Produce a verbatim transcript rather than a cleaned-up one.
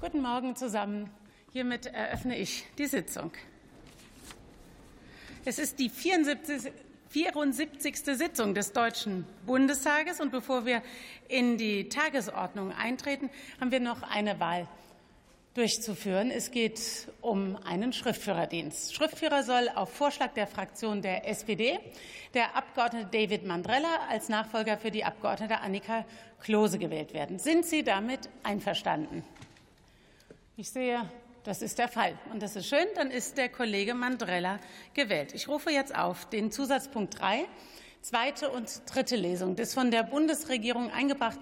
Guten Morgen zusammen. Hiermit eröffne ich die Sitzung. Es ist die vierundsiebzigste Sitzung des Deutschen Bundestages. Und bevor wir in die Tagesordnung eintreten, haben wir noch eine Wahl durchzuführen. Es geht um einen Schriftführerdienst. Schriftführer soll auf Vorschlag der Fraktion der S P D der Abgeordnete David Mandrella als Nachfolger für die Abgeordnete Annika Klose gewählt werden. Sind Sie damit einverstanden? Ich sehe, das ist der Fall. Und das ist schön. Dann ist der Kollege Mandrella gewählt. Ich rufe jetzt auf den Zusatzpunkt drei, zweite und dritte Lesung des von der Bundesregierung eingebrachten